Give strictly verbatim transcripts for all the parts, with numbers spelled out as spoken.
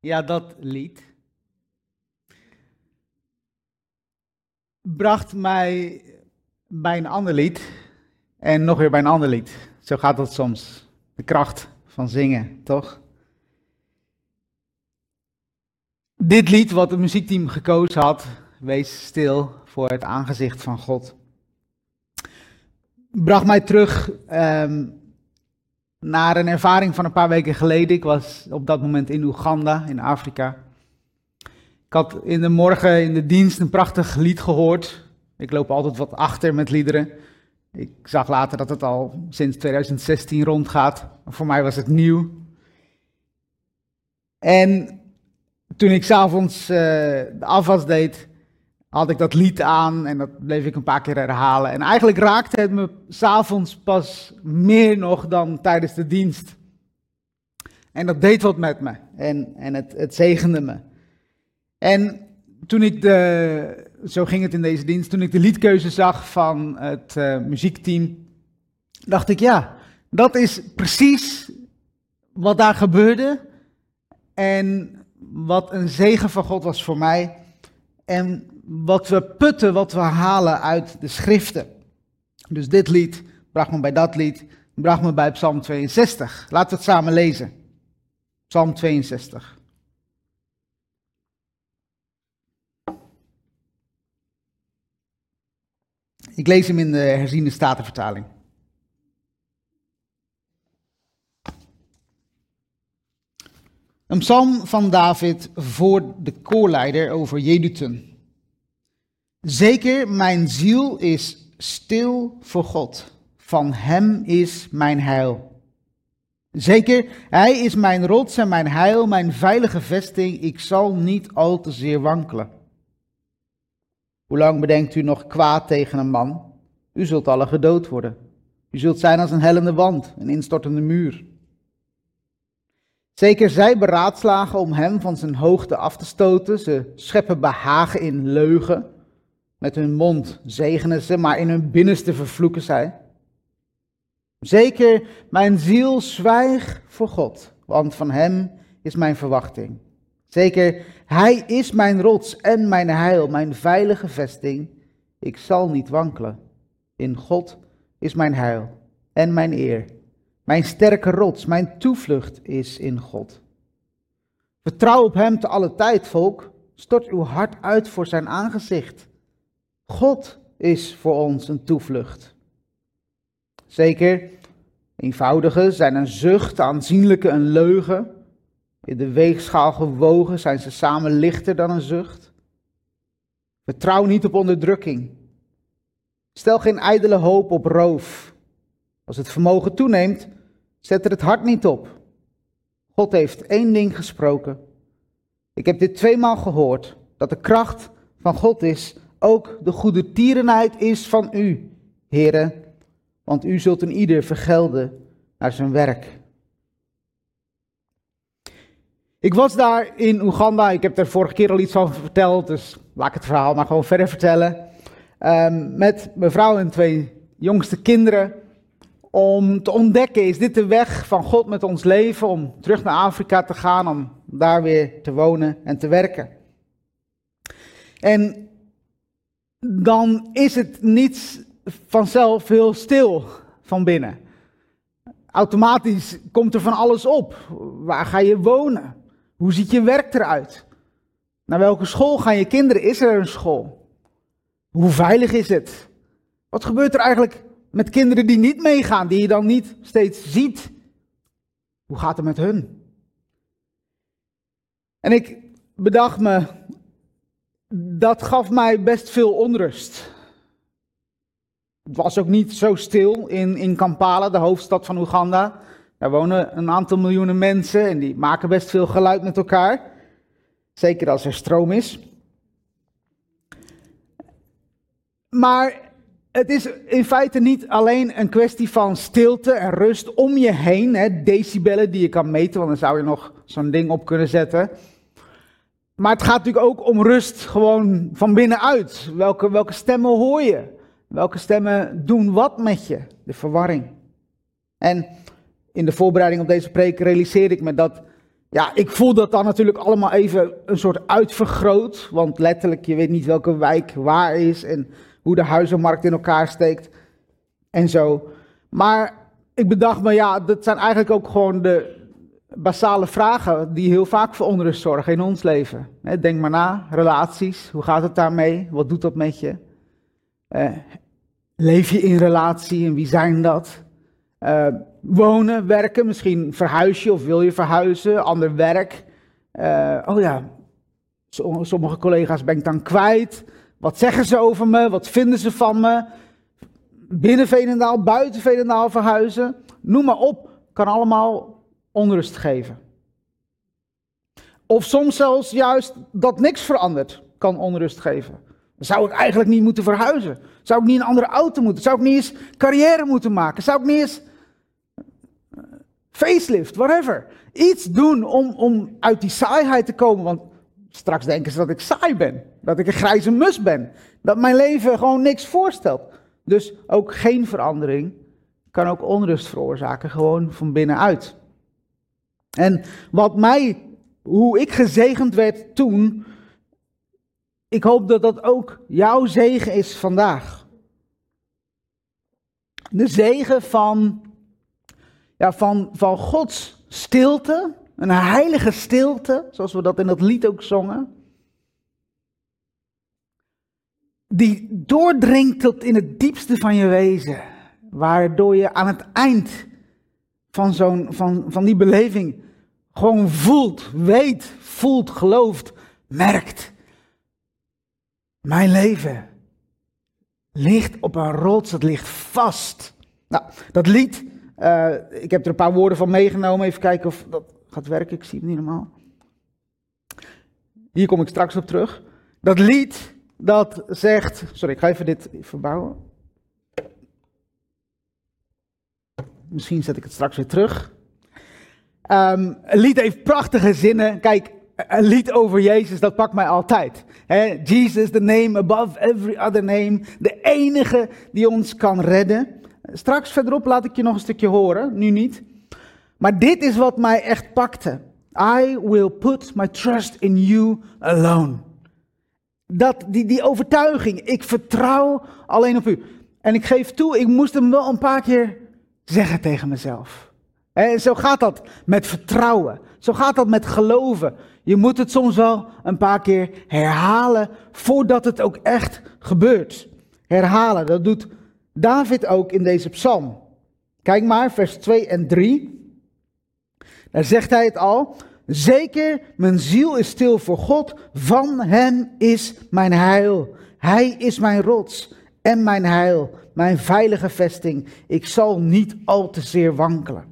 Ja, dat lied bracht mij bij een ander lied en nog weer bij een ander lied. Zo gaat dat soms. De kracht van zingen, toch? Dit lied wat het muziekteam gekozen had, Wees stil voor het aangezicht van God, bracht mij terug um, naar een ervaring van een paar weken geleden. Ik was op dat moment in Oeganda, in Afrika. Ik had in de morgen in de dienst een prachtig lied gehoord. Ik loop altijd wat achter met liederen. Ik zag later dat het al sinds tweeduizend zestien rondgaat. Voor mij was het nieuw. En toen ik 's avonds uh, de afwas deed, had ik dat lied aan en dat bleef ik een paar keer herhalen. En eigenlijk raakte het me 's avonds pas meer nog dan tijdens de dienst. En dat deed wat met me en, en het, het zegende me. En toen ik de, zo ging het in deze dienst, toen ik de liedkeuze zag van het uh, muziekteam, dacht ik, ja, dat is precies wat daar gebeurde en wat een zegen van God was voor mij en wat we putten, wat we halen uit de schriften. Dus dit lied bracht me bij dat lied, bracht me bij Psalm tweeënzestig. Laten we het samen lezen. Psalm tweeënzestig. Ik lees hem in de herziene statenvertaling. Een psalm van David voor de koorleider over Jedutun. Zeker, mijn ziel is stil voor God. Van hem is mijn heil. Zeker, hij is mijn rots en mijn heil, mijn veilige vesting. Ik zal niet al te zeer wankelen. Hoe lang bedenkt u nog kwaad tegen een man? U zult alle gedood worden. U zult zijn als een hellende wand, een instortende muur. Zeker, zij beraadslagen om hem van zijn hoogte af te stoten. Ze scheppen behagen in leugen. Met hun mond zegenen ze, maar in hun binnenste vervloeken zij. Zeker, mijn ziel zwijgt voor God, want van hem is mijn verwachting. Zeker, hij is mijn rots en mijn heil, mijn veilige vesting. Ik zal niet wankelen. In God is mijn heil en mijn eer. Mijn sterke rots, mijn toevlucht is in God. Vertrouw op hem te alle tijd, volk. Stort uw hart uit voor zijn aangezicht. God is voor ons een toevlucht. Zeker, eenvoudigen zijn een zucht, aanzienlijke een leugen. In de weegschaal gewogen zijn ze samen lichter dan een zucht. Vertrouw niet op onderdrukking. Stel geen ijdele hoop op roof. Als het vermogen toeneemt, zet er het hart niet op. God heeft één ding gesproken. Ik heb dit tweemaal gehoord, dat de kracht van God is, ook de goedertierenheid is van u, heren, want u zult een ieder vergelden naar zijn werk. Ik was daar in Oeganda, ik heb er vorige keer al iets van verteld, dus laat ik het verhaal maar gewoon verder vertellen. Um, met mijn vrouw en twee jongste kinderen, om te ontdekken, is dit de weg van God met ons leven, om terug naar Afrika te gaan, om daar weer te wonen en te werken. En dan is het niet vanzelf heel stil van binnen. Automatisch komt er van alles op. Waar ga je wonen? Hoe ziet je werk eruit? Naar welke school gaan je kinderen? Is er een school? Hoe veilig is het? Wat gebeurt er eigenlijk met kinderen die niet meegaan, die je dan niet steeds ziet? Hoe gaat het met hun? En ik bedacht me, dat gaf mij best veel onrust. Het was ook niet zo stil in, in Kampala, de hoofdstad van Oeganda. Daar wonen een aantal miljoenen mensen en die maken best veel geluid met elkaar. Zeker als er stroom is. Maar het is in feite niet alleen een kwestie van stilte en rust om je heen. Hè, decibellen die je kan meten, want dan zou je nog zo'n ding op kunnen zetten. Maar het gaat natuurlijk ook om rust gewoon van binnenuit. Welke, welke stemmen hoor je? Welke stemmen doen wat met je? De verwarring. En in de voorbereiding op deze preek realiseerde ik me dat Ja, ik voel dat dan natuurlijk allemaal even een soort uitvergroot. Want letterlijk, je weet niet welke wijk waar is en hoe de huizenmarkt in elkaar steekt en zo. Maar ik bedacht me, ja, dat zijn eigenlijk ook gewoon de basale vragen die heel vaak voor onrust zorgen in ons leven. Denk maar na, relaties, hoe gaat het daarmee? Wat doet dat met je? Uh, leef je in relatie en wie zijn dat? Uh, wonen, werken, misschien verhuis je of wil je verhuizen, ander werk. Uh, oh ja, sommige collega's ben ik dan kwijt. Wat zeggen ze over me? Wat vinden ze van me? Binnen Veenendaal, buiten Veenendaal verhuizen. Noem maar op, kan allemaal onrust geven. Of soms zelfs juist dat niks verandert, kan onrust geven. Zou ik eigenlijk niet moeten verhuizen? Zou ik niet een andere auto moeten? Zou ik niet eens carrière moeten maken? Zou ik niet eens facelift, whatever. Iets doen om, om uit die saaiheid te komen, want straks denken ze dat ik saai ben. Dat ik een grijze mus ben. Dat mijn leven gewoon niks voorstelt. Dus ook geen verandering kan ook onrust veroorzaken, gewoon van binnenuit. En wat mij, hoe ik gezegend werd toen, ik hoop dat dat ook jouw zegen is vandaag. De zegen van, ja, van, van Gods stilte, een heilige stilte, zoals we dat in dat lied ook zongen. Die doordringt tot in het diepste van je wezen. Waardoor je aan het eind van, zo'n, van, van die beleving gewoon voelt, weet, voelt, gelooft, merkt. Mijn leven ligt op een rots, het ligt vast. Nou, dat lied, uh, ik heb er een paar woorden van meegenomen. Even kijken of dat gaat werken, ik zie het niet helemaal. Hier kom ik straks op terug. Dat lied, dat zegt... Sorry, ik ga even dit verbouwen. Misschien zet ik het straks weer terug. Um, een lied heeft prachtige zinnen. Kijk, een lied over Jezus, dat pakt mij altijd. He, Jesus, the name above every other name. De enige die ons kan redden. Straks verderop laat ik je nog een stukje horen, nu niet. Maar dit is wat mij echt pakte. I will put my trust in you alone. Dat, die, die overtuiging, ik vertrouw alleen op u. En ik geef toe, ik moest hem wel een paar keer zeggen tegen mezelf. En zo gaat dat met vertrouwen. Zo gaat dat met geloven. Je moet het soms wel een paar keer herhalen voordat het ook echt gebeurt. Herhalen, dat doet David ook in deze psalm. Kijk maar, vers twee en drie. Daar zegt hij het al. Zeker, mijn ziel is stil voor God. Van hem is mijn heil. Hij is mijn rots en mijn heil. Mijn veilige vesting. Ik zal niet al te zeer wankelen.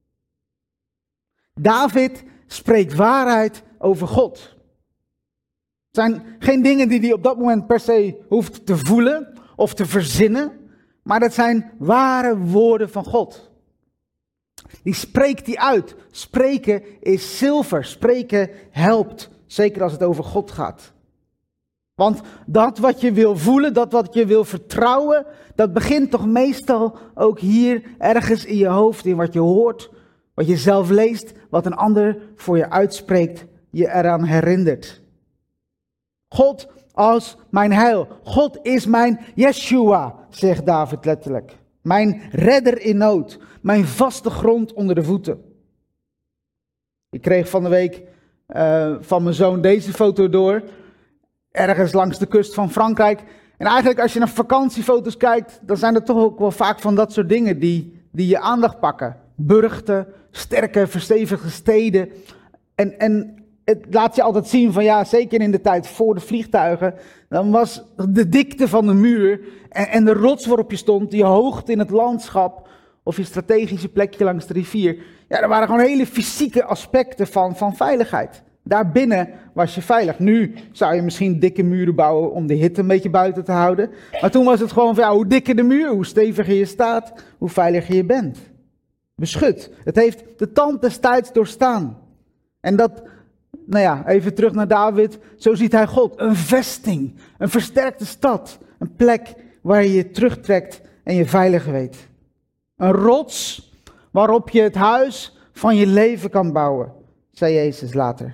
David spreekt waarheid over God. Het zijn geen dingen die hij op dat moment per se hoeft te voelen of te verzinnen. Maar dat zijn ware woorden van God. Die spreekt hij uit. Spreken is zilver. Spreken helpt. Zeker als het over God gaat. Want dat wat je wil voelen, dat wat je wil vertrouwen, dat begint toch meestal ook hier ergens in je hoofd, in wat je hoort, wat je zelf leest, wat een ander voor je uitspreekt, je eraan herinnert. God als mijn heil. God is mijn Yeshua, zegt David letterlijk. Mijn redder in nood. Mijn vaste grond onder de voeten. Ik kreeg van de week uh, van mijn zoon deze foto door. Ergens langs de kust van Frankrijk. En eigenlijk als je naar vakantiefoto's kijkt, dan zijn er toch ook wel vaak van dat soort dingen die, die je aandacht pakken. Burchten, sterke, verstevigde steden. En, en het laat je altijd zien van ja, zeker in de tijd voor de vliegtuigen, dan was de dikte van de muur en, en de rots waarop je stond, die hoogte in het landschap of je strategische plekje langs de rivier. Ja, er waren gewoon hele fysieke aspecten van, van veiligheid. Daarbinnen was je veilig. Nu zou je misschien dikke muren bouwen om de hitte een beetje buiten te houden. Maar toen was het gewoon van ja, hoe dikker de muur, hoe steviger je staat, hoe veiliger je bent. Beschut. Het heeft de tand des tijds doorstaan. En dat, nou ja, even terug naar David. Zo ziet hij God. Een vesting. Een versterkte stad. Een plek waar je je terugtrekt en je veilig weet. Een rots waarop je het huis van je leven kan bouwen. zei Jezus later.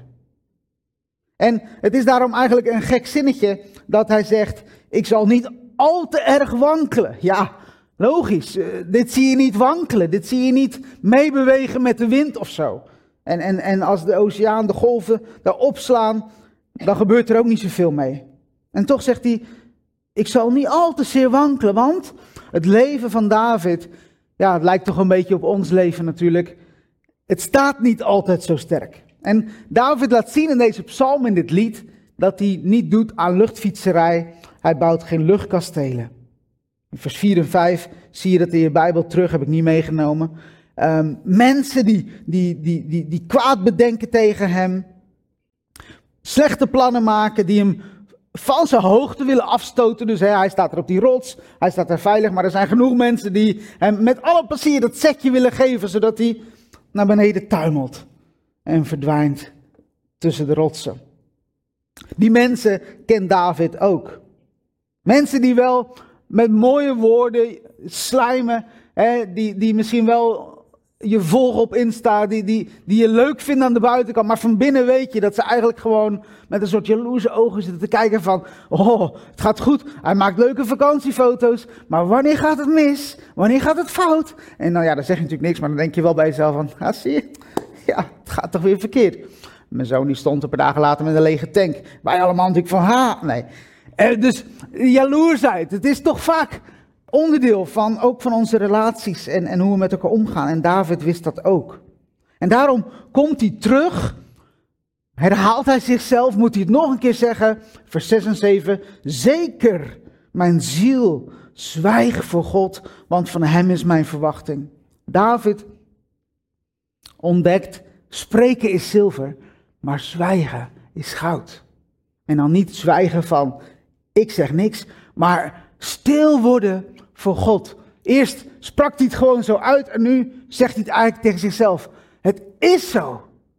En het is daarom eigenlijk een gek zinnetje dat hij zegt, ik zal niet al te erg wankelen. Ja, logisch, uh, dit zie je niet wankelen, dit zie je niet meebewegen met de wind of zo. En, en, en als de oceaan, de golven daar opslaan, dan gebeurt er ook niet zoveel mee. En toch zegt hij, ik zal niet al te zeer wankelen, want het leven van David, ja, het lijkt toch een beetje op ons leven natuurlijk. Het staat niet altijd zo sterk. En David laat zien in deze psalm, in dit lied, dat hij niet doet aan luchtfietserij. Hij bouwt geen luchtkastelen. In vers vier en vijf zie je dat in je Bijbel terug, heb ik niet meegenomen. Um, mensen die, die, die, die, die kwaad bedenken tegen hem. Slechte plannen maken, die hem van zijn hoogte willen afstoten. Dus hè, hij staat er op die rots, hij staat er veilig. Maar er zijn genoeg mensen die hem met alle plezier dat zetje willen geven, zodat hij naar beneden tuimelt en verdwijnt tussen de rotsen. Die mensen kent David ook. Mensen die wel met mooie woorden slijmen, hè, die, die misschien wel je volgen op Insta, die, die, die je leuk vinden aan de buitenkant, maar van binnen weet je dat ze eigenlijk gewoon met een soort jaloerse ogen zitten te kijken van, oh, het gaat goed, hij maakt leuke vakantiefoto's, maar wanneer gaat het mis? Wanneer gaat het fout? En nou ja, dan zeg je natuurlijk niks, maar dan denk je wel bij jezelf van, ah, zie je, ja, het gaat toch weer verkeerd. Mijn zoon die stond een paar dagen later met een lege tank. Wij allemaal natuurlijk van, ha, nee. Eh, dus jaloersheid, het is toch vaak onderdeel van, ook van onze relaties en, en hoe we met elkaar omgaan. En David wist dat ook. En daarom komt hij terug, herhaalt hij zichzelf, moet hij het nog een keer zeggen, vers zes en zeven. Zeker, mijn ziel, zwijg voor God, want van hem is mijn verwachting. David ontdekt, spreken is zilver, maar zwijgen is goud. En dan niet zwijgen van, ik zeg niks, maar stil worden voor God. Eerst sprak hij het gewoon zo uit en nu zegt hij het eigenlijk tegen zichzelf. Het is zo.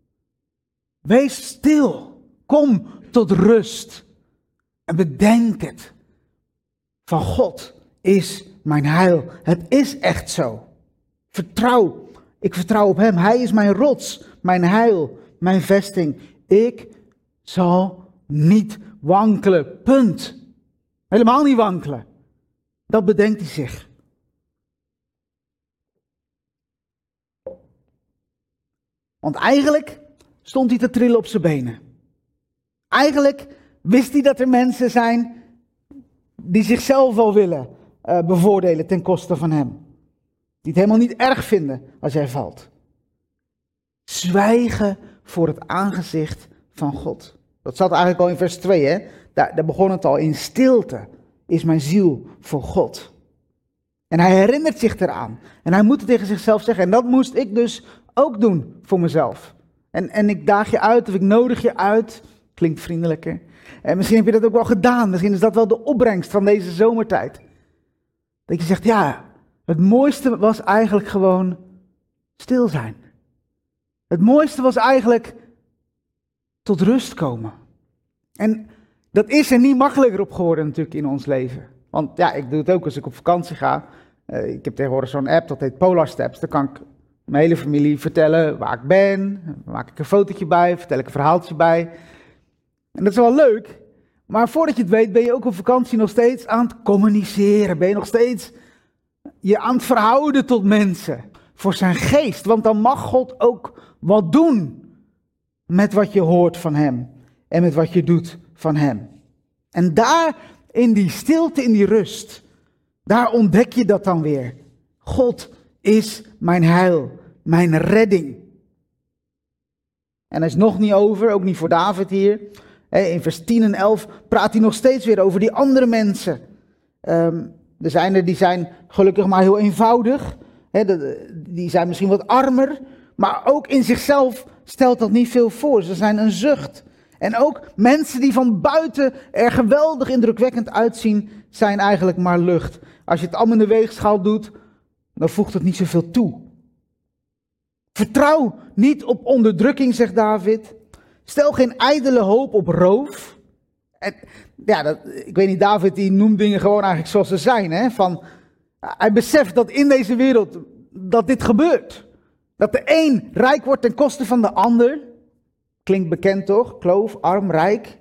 Wees stil. Kom tot rust. En bedenk het. Van God is mijn heil. Het is echt zo. Vertrouw. Ik vertrouw op hem. Hij is mijn rots, mijn heil, mijn vesting. Ik zal niet wankelen. Punt. Helemaal niet wankelen. Dat bedenkt hij zich. Want eigenlijk stond hij te trillen op zijn benen. Eigenlijk wist hij dat er mensen zijn die zichzelf wel willen uh, bevoordelen ten koste van hem. Die het helemaal niet erg vinden als hij valt. Zwijgen voor het aangezicht van God. Dat zat eigenlijk al in vers twee, hè? Daar, daar begon het al. In stilte is mijn ziel voor God. En hij herinnert zich eraan. En hij moet het tegen zichzelf zeggen. En dat moest ik dus ook doen voor mezelf. En, en ik daag je uit, of ik nodig je uit. Klinkt vriendelijker. En misschien heb je dat ook wel gedaan. Misschien is dat wel de opbrengst van deze zomertijd. Dat je zegt, ja, het mooiste was eigenlijk gewoon stil zijn. Het mooiste was eigenlijk tot rust komen. En dat is er niet makkelijker op geworden natuurlijk in ons leven. Want ja, ik doe het ook als ik op vakantie ga. Uh, ik heb tegenwoordig zo'n app, dat heet Polar Steps. Daar kan ik mijn hele familie vertellen waar ik ben. Dan maak ik een fotootje bij, vertel ik een verhaaltje bij. En dat is wel leuk. Maar voordat je het weet ben je ook op vakantie nog steeds aan het communiceren. Ben je nog steeds je aan het verhouden tot mensen. Voor zijn geest. Want dan mag God ook wat doen met wat je hoort van hem. En met wat je doet van hem. En daar in die stilte, in die rust, daar ontdek je dat dan weer. God is mijn heil, mijn redding. En hij is nog niet over, ook niet voor David hier. In vers tien en elf praat hij nog steeds weer over die andere mensen. Um, er zijn er die zijn gelukkig maar heel eenvoudig. He, de, die zijn misschien wat armer. Maar ook in zichzelf stelt dat niet veel voor. Ze zijn een zucht. En ook mensen die van buiten er geweldig indrukwekkend uitzien, zijn eigenlijk maar lucht. Als je het allemaal in de weegschaal doet, dan voegt het niet zoveel toe. Vertrouw niet op onderdrukking, zegt David. Stel geen ijdele hoop op roof. En, ja, dat, ik weet niet, David die noemt dingen gewoon eigenlijk zoals ze zijn. Hè? Van, hij beseft dat in deze wereld dat dit gebeurt. Dat de een rijk wordt ten koste van de ander. Klinkt bekend toch? Kloof, arm, rijk.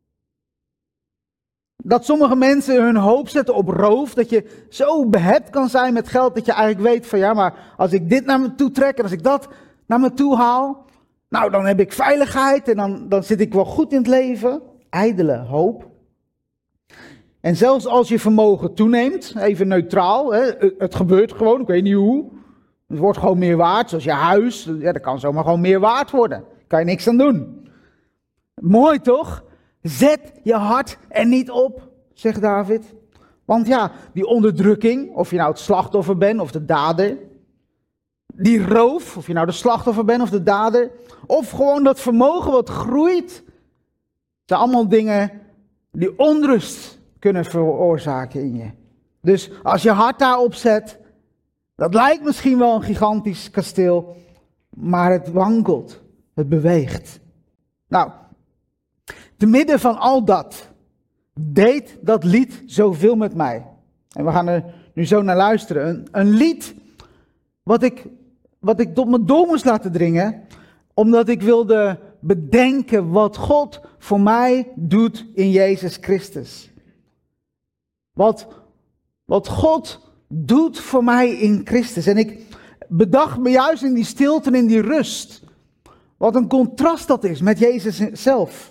Dat sommige mensen hun hoop zetten op roof. Dat je zo behept kan zijn met geld dat je eigenlijk weet van ja, maar als ik dit naar me toe trek en als ik dat naar me toe haal, nou dan heb ik veiligheid en dan, dan zit ik wel goed in het leven. Ijdele hoop. En zelfs als je vermogen toeneemt, even neutraal, hè, het gebeurt gewoon, ik weet niet hoe. Het wordt gewoon meer waard, zoals je huis, ja, dat kan zomaar gewoon meer waard worden. Daar kan je niks aan doen. Mooi toch? Zet je hart er niet op, zegt David. Want ja, die onderdrukking, of je nou het slachtoffer bent of de dader. Die roof, of je nou de slachtoffer bent of de dader. Of gewoon dat vermogen wat groeit. zijn allemaal dingen die onrust kunnen veroorzaken in je. Dus als je hart daarop zet, dat lijkt misschien wel een gigantisch kasteel, maar het wankelt, het beweegt. Nou, te midden van al dat deed dat lied zoveel met mij. En we gaan er nu zo naar luisteren. Een, een lied wat ik, wat ik tot me door moest laten dringen, omdat ik wilde bedenken wat God voor mij doet in Jezus Christus. Wat, wat God doet voor mij in Christus. En ik bedacht me juist in die stilte en in die rust. Wat een contrast dat is met Jezus zelf.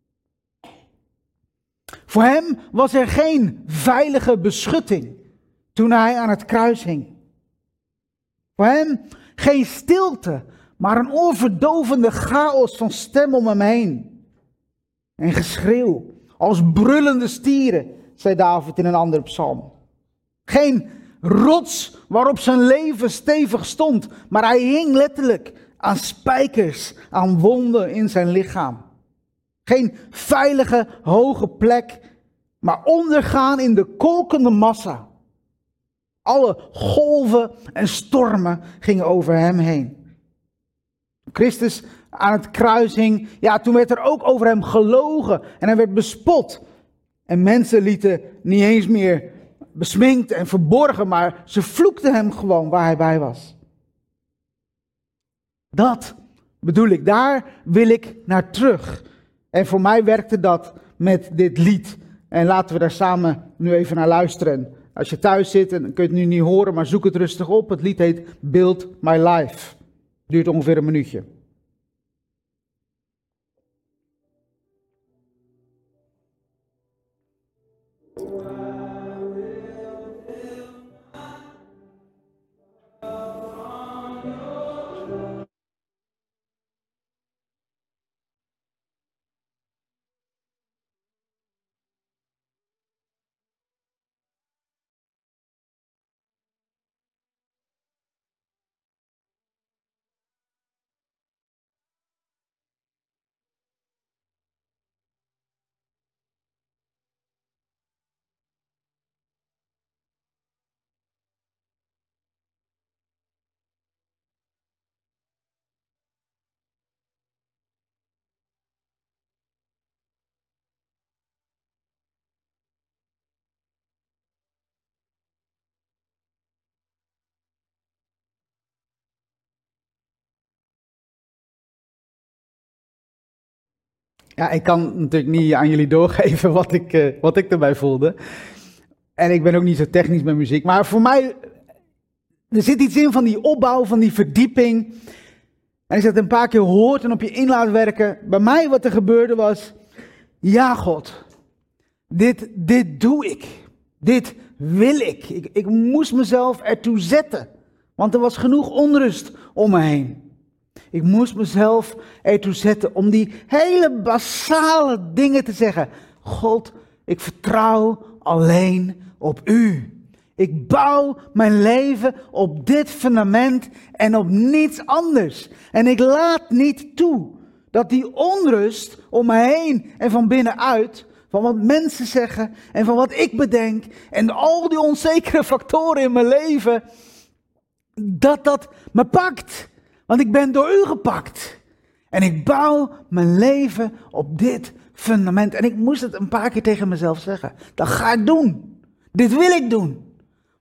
Voor hem was er geen veilige beschutting toen hij aan het kruis hing. Voor hem geen stilte, maar een oorverdovende chaos van stem om hem heen. En geschreeuw, als brullende stieren, zei David in een andere psalm. Geen rots waarop zijn leven stevig stond, maar hij hing letterlijk aan spijkers, aan wonden in zijn lichaam. Geen veilige, hoge plek, maar ondergaan in de kolkende massa. Alle golven en stormen gingen over hem heen. Christus aan het kruis hing, ja, toen werd er ook over hem gelogen en hij werd bespot. En mensen lieten niet eens meer besminkt en verborgen, maar ze vloekten hem gewoon waar hij bij was. Dat bedoel ik, daar wil ik naar terug. En voor mij werkte dat met dit lied. En laten we daar samen nu even naar luisteren. Als je thuis zit, en kun je het nu niet horen, maar zoek het rustig op. Het lied heet Build My Life. Duurt ongeveer een minuutje. Ja, ik kan natuurlijk niet aan jullie doorgeven wat ik, uh, wat ik erbij voelde. En ik ben ook niet zo technisch met muziek. Maar voor mij, er zit iets in van die opbouw, van die verdieping. En als je dat een paar keer hoort en op je in laat werken. Bij mij wat er gebeurde was, ja God, dit, dit doe ik. Dit wil ik. ik. Ik moest mezelf ertoe zetten. Want er was genoeg onrust om me heen. Ik moest mezelf ertoe zetten om die hele basale dingen te zeggen. God, ik vertrouw alleen op u. Ik bouw mijn leven op dit fundament en op niets anders. En ik laat niet toe dat die onrust om me heen en van binnenuit, van wat mensen zeggen en van wat ik bedenk en al die onzekere factoren in mijn leven, dat dat me pakt. Want ik ben door u gepakt. En ik bouw mijn leven op dit fundament. En ik moest het een paar keer tegen mezelf zeggen. Dat ga ik doen. Dit wil ik doen.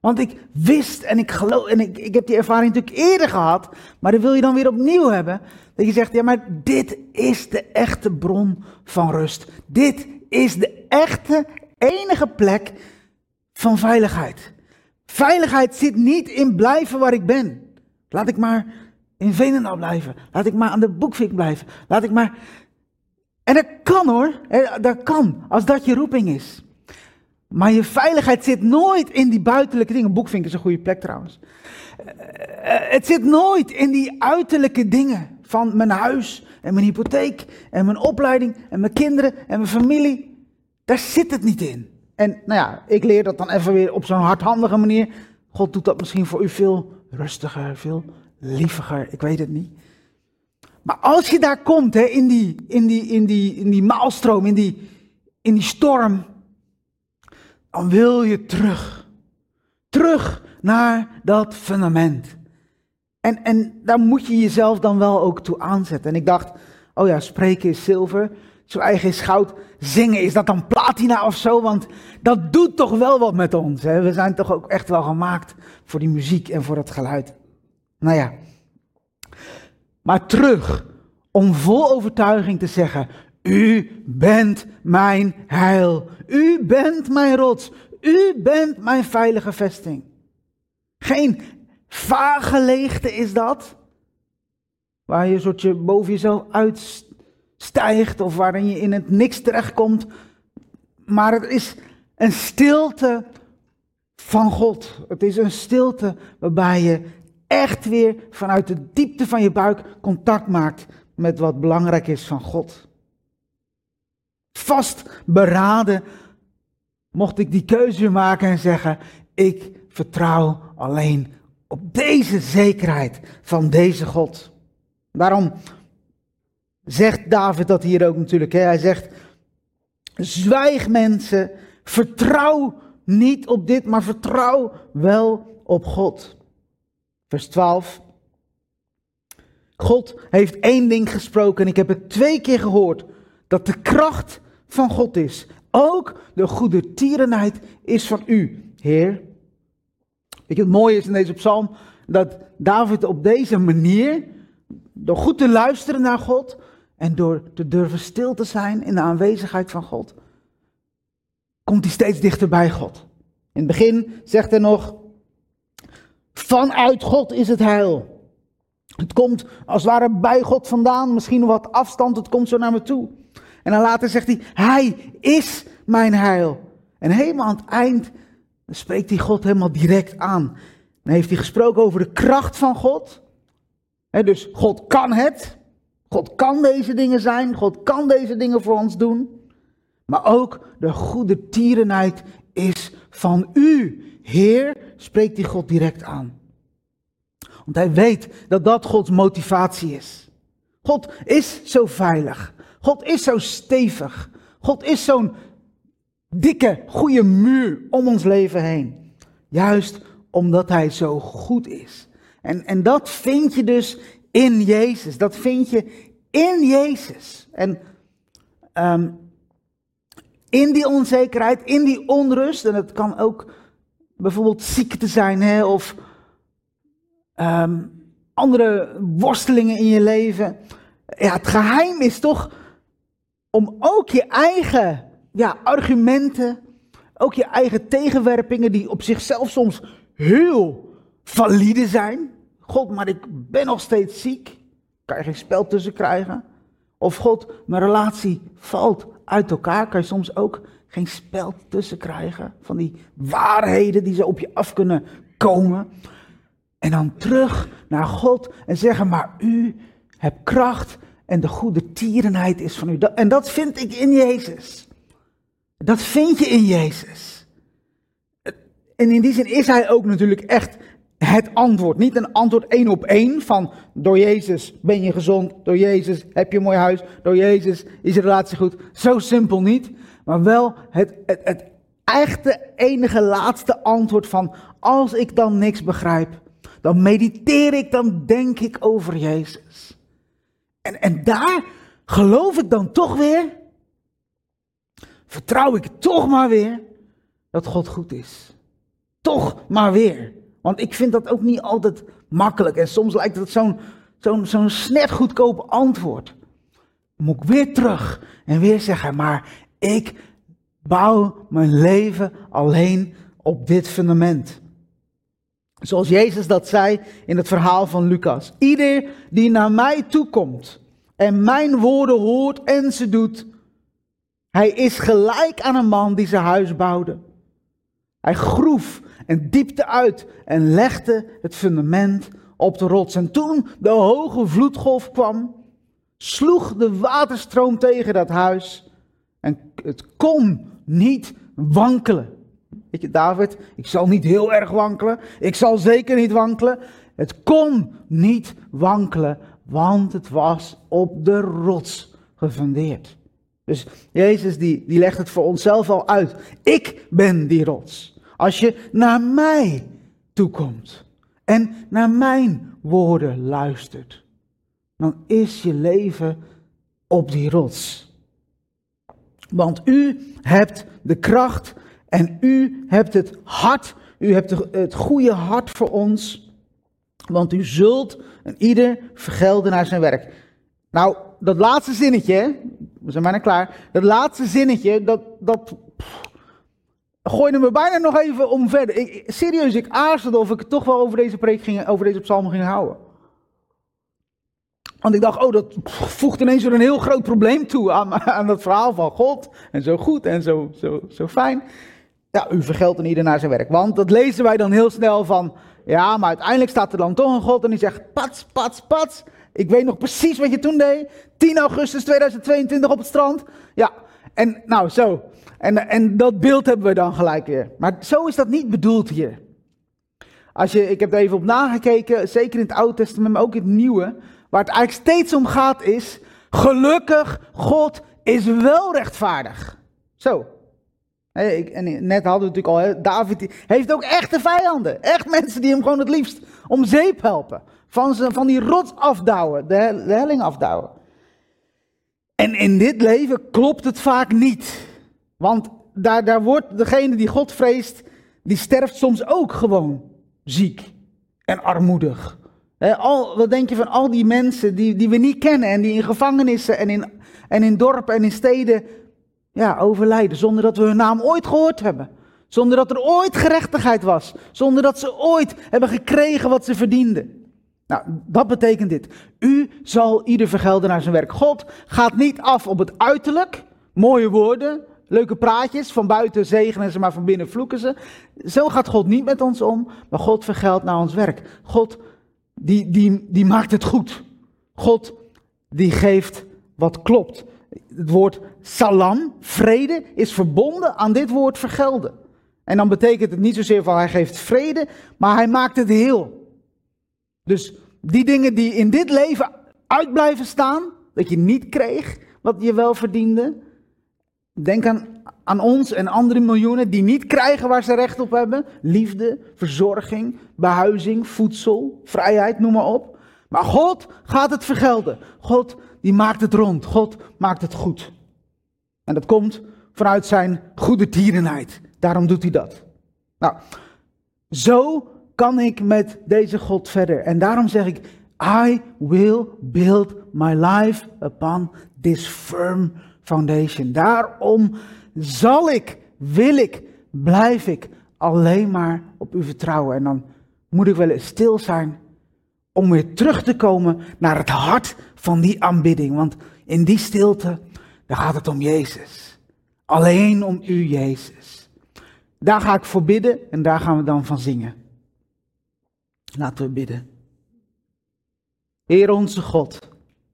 Want ik wist en ik geloof, en ik, ik heb die ervaring natuurlijk eerder gehad, maar dat wil je dan weer opnieuw hebben. Dat je zegt, ja, maar dit is de echte bron van rust. Dit is de echte, enige plek van veiligheid. Veiligheid zit niet in blijven waar ik ben. Laat ik maar in Veenendaal blijven. Laat ik maar aan de Boekvink blijven. Laat ik maar... En dat kan hoor, dat kan, als dat je roeping is. Maar je veiligheid zit nooit in die buitenlijke dingen. Boekvink is een goede plek trouwens. Het zit nooit in die uiterlijke dingen van mijn huis en mijn hypotheek en mijn opleiding en mijn kinderen en mijn familie. Daar zit het niet in. En nou ja, ik leer dat dan even weer op zo'n hardhandige manier. God doet dat misschien voor u veel rustiger, veel lieviger, ik weet het niet. Maar als je daar komt, hè, in, die, in, die, in, die, in die maalstroom, in die, in die storm, dan wil je terug. Terug naar dat fundament. En, en daar moet je jezelf dan wel ook toe aanzetten. En ik dacht, oh ja, spreken is zilver, zwijgen is goud, zingen is dat dan platina of zo? Want dat doet toch wel wat met ons. Hè? We zijn toch ook echt wel gemaakt voor die muziek en voor het geluid. Nou ja. Maar terug, om vol overtuiging te zeggen, u bent mijn heil. U bent mijn rots. U bent mijn veilige vesting. Geen vage leegte is dat, waar je een soortje boven jezelf uitstijgt of waarin je in het niks terechtkomt. Maar het is een stilte van God. Het is een stilte waarbij je echt weer vanuit de diepte van je buik contact maakt met wat belangrijk is van God. Vastberaden mocht ik die keuze maken en zeggen, ik vertrouw alleen op deze zekerheid van deze God. Daarom zegt David dat hier ook natuurlijk. Hè? Hij zegt, zwijg mensen, vertrouw niet op dit, maar vertrouw wel op God. Vers twaalf. God heeft één ding gesproken en ik heb het twee keer gehoord. Dat de kracht van God is. Ook de goedertierenheid is van u, Heer. Weet je, het mooie is in deze psalm dat David op deze manier, door goed te luisteren naar God en door te durven stil te zijn in de aanwezigheid van God, komt hij steeds dichter bij God. In het begin zegt hij nog, vanuit God is het heil. Het komt als het ware bij God vandaan, misschien wat afstand, het komt zo naar me toe. En dan later zegt hij, hij is mijn heil. En helemaal aan het eind spreekt hij God helemaal direct aan. Dan heeft hij gesproken over de kracht van God. He, dus God kan het. God kan deze dingen zijn. God kan deze dingen voor ons doen. Maar ook de goedertierenheid is van u. Heer, spreekt hij God direct aan. Want hij weet dat dat Gods motivatie is. God is zo veilig. God is zo stevig. God is zo'n dikke, goede muur om ons leven heen. Juist omdat hij zo goed is. En, en dat vind je dus in Jezus. Dat vind je in Jezus. En um, in die onzekerheid, in die onrust. En het kan ook bijvoorbeeld ziekte zijn, hè, of um, andere worstelingen in je leven. Ja, het geheim is toch om ook je eigen ja, argumenten, ook je eigen tegenwerpingen, die op zichzelf soms heel valide zijn. God, maar ik ben nog steeds ziek. Kan je geen spel tussen krijgen. Of God, mijn relatie valt uit elkaar. Kan je soms ook geen spel tussen krijgen. Van die waarheden die zo op je af kunnen komen. En dan terug naar God en zeggen, maar u hebt kracht en de goedertierenheid is van u. En dat vind ik in Jezus. Dat vind je in Jezus. En in die zin is hij ook natuurlijk echt het antwoord. Niet een antwoord één op één van door Jezus ben je gezond, door Jezus heb je een mooi huis, door Jezus is je relatie goed. Zo simpel niet, maar wel het, het, het echte enige laatste antwoord van als ik dan niks begrijp, dan mediteer ik, dan denk ik over Jezus. En, en daar geloof ik dan toch weer, vertrouw ik toch maar weer dat God goed is. toch maar weer. Want ik vind dat ook niet altijd makkelijk. En soms lijkt het zo'n zo'n zo'n net goedkoop antwoord. Dan moet ik weer terug en weer zeggen, maar ik bouw mijn leven alleen op dit fundament. Zoals Jezus dat zei in het verhaal van Lucas. Ieder die naar mij toekomt en mijn woorden hoort en ze doet, hij is gelijk aan een man die zijn huis bouwde. Hij groef en diepte uit en legde het fundament op de rots. En toen de hoge vloedgolf kwam, sloeg de waterstroom tegen dat huis en het kon niet wankelen. Weet je, David, ik zal niet heel erg wankelen. Ik zal zeker niet wankelen. Het kon niet wankelen, want het was op de rots gefundeerd. Dus Jezus die, die legt het voor onszelf al uit. Ik ben die rots. Als je naar mij toekomt en naar mijn woorden luistert, dan is je leven op die rots. Want u hebt de kracht en u hebt het hart, u hebt het goede hart voor ons, want u zult een ieder vergelden naar zijn werk. Nou, dat laatste zinnetje, we zijn bijna klaar, dat laatste zinnetje, dat, dat pff, gooide me bijna nog even om verder. Ik, serieus, ik aarzelde of ik het toch wel over deze preek ging, over deze psalm ging houden. Want ik dacht, oh, dat voegt ineens weer een heel groot probleem toe aan, aan dat verhaal van God. En zo goed en zo, zo, zo fijn. Ja, u vergeldt een ieder naar zijn werk. Want dat lezen wij dan heel snel van, ja, maar uiteindelijk staat er dan toch een God en die zegt, pats, pats, pats. Ik weet nog precies wat je toen deed. tien augustus tweeduizend tweeëntwintig op het strand. Ja, en nou zo. En, en dat beeld hebben we dan gelijk weer. Maar zo is dat niet bedoeld hier. Als je, ik heb er even op nagekeken, zeker in het Oude Testament, maar ook in het Nieuwe. Waar het eigenlijk steeds om gaat is, gelukkig, God is wel rechtvaardig. Zo. Hey, ik, en net hadden we natuurlijk al, hè, David heeft ook echte vijanden. Echt mensen die hem gewoon het liefst om zeep helpen. Van, ze, van die rots afdouwen, de, de helling afdouwen. En in dit leven klopt het vaak niet. Want daar, daar wordt degene die God vreest, die sterft soms ook gewoon ziek en armoedig. He, al, wat denk je van al die mensen die, die we niet kennen en die in gevangenissen en in, en in dorpen en in steden ja, overlijden, zonder dat we hun naam ooit gehoord hebben. Zonder dat er ooit gerechtigheid was. Zonder dat ze ooit hebben gekregen wat ze verdienden. Nou, dat betekent dit. U zal ieder vergelden naar zijn werk. God gaat niet af op het uiterlijk, mooie woorden, leuke praatjes, van buiten zegenen ze, maar van binnen vloeken ze. Zo gaat God niet met ons om, maar God vergeldt naar ons werk. God, die, die, die maakt het goed. God, die geeft wat klopt. Het woord salam, vrede, is verbonden aan dit woord vergelden. En dan betekent het niet zozeer van hij geeft vrede, maar hij maakt het heel. Dus die dingen die in dit leven uit blijven staan, dat je niet kreeg wat je wel verdiende. Denk aan, aan ons en andere miljoenen die niet krijgen waar ze recht op hebben. Liefde, verzorging, behuizing, voedsel, vrijheid, noem maar op. Maar God gaat het vergelden. God die maakt het rond. God maakt het goed. En dat komt vanuit zijn goede tierenheid. Daarom doet hij dat. Nou, zo kan ik met deze God verder. En daarom zeg ik, I will build my life upon this firm foundation. Daarom zal ik, wil ik, blijf ik alleen maar op u vertrouwen. En dan moet ik wel eens stil zijn om weer terug te komen naar het hart van die aanbidding. Want in die stilte, daar gaat het om Jezus. Alleen om u, Jezus. Daar ga ik voor bidden en daar gaan we dan van zingen. Laten we bidden. Heer onze God.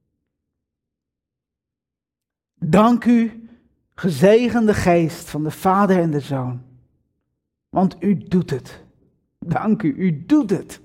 Dank u, gezegende geest van de Vader en de Zoon. Want u doet het. Dank u, u doet het.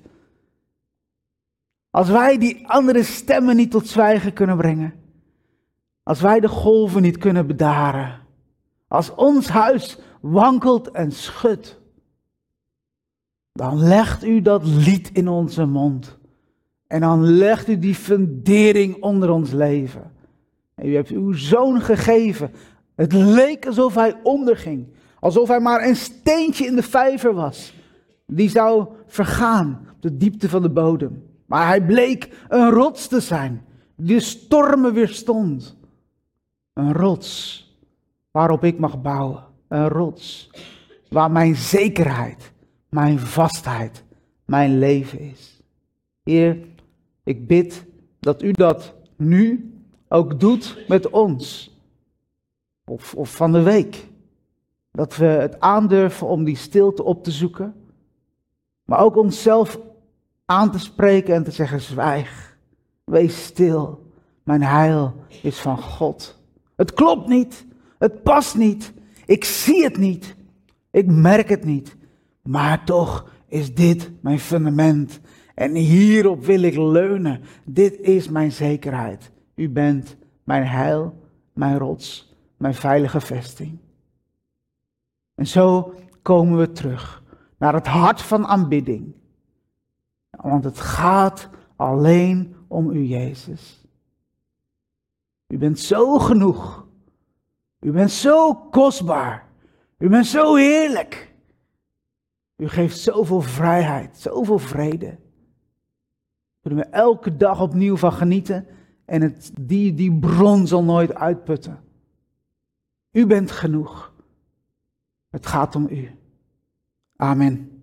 Als wij die andere stemmen niet tot zwijgen kunnen brengen. Als wij de golven niet kunnen bedaren. Als ons huis wankelt en schudt. Dan legt u dat lied in onze mond. En dan legt u die fundering onder ons leven. En u hebt uw zoon gegeven. Het leek alsof hij onderging. Alsof hij maar een steentje in de vijver was. Die zou vergaan op de diepte van de bodem. Maar hij bleek een rots te zijn, die de stormen weerstond. Een rots waarop ik mag bouwen. Een rots waar mijn zekerheid, mijn vastheid, mijn leven is. Heer, ik bid dat u dat nu ook doet met ons. Of, of van de week. Dat we het aandurven om die stilte op te zoeken. Maar ook onszelf aan te spreken en te zeggen, zwijg. Wees stil. Mijn heil is van God. Het klopt niet. Het past niet. Ik zie het niet. Ik merk het niet. Maar toch is dit mijn fundament. En hierop wil ik leunen. Dit is mijn zekerheid. U bent mijn heil, mijn rots, mijn veilige vesting. En zo komen we terug naar het hart van aanbidding. Want het gaat alleen om u, Jezus. U bent zo genoeg. U bent zo kostbaar. U bent zo heerlijk. U geeft zoveel vrijheid, zoveel vrede. Daar kunnen we elke dag opnieuw van genieten. En het, die, die bron zal nooit uitputten. U bent genoeg. Het gaat om u. Amen.